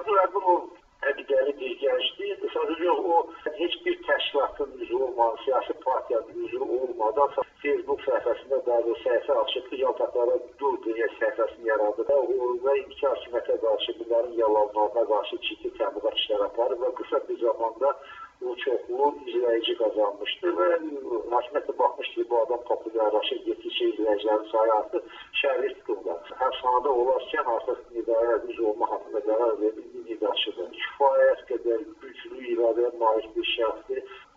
Əbdül o əqidəli bir gəncdir. Sadəcə o heç bir təşkilatın üzvü olmadan, siyasi partiyanın üzvü olmadan Facebook səhifəsində bəzi səhifə açıb yaltaqlara dur deyə səhifəsini yaradı və o indiki hakimiyyətə qarşı bunların yalanlarına qarşı ciddi təbliğat işləri aparıb və qısa bir zamanda o çoxlu izləyici qazanmışdı və hakimiyyətə baxmışdı ki, bu adam populyarlaşır, getdikcə izləyicilərin sayı artıq şəhərli tutuldu. Həbsxanada olarkən artıq idarə üzv olmaq haqqında qərar verdi, niqaşıdır. Kifayət qədər güclü iradəyə malik bir şəxsdir.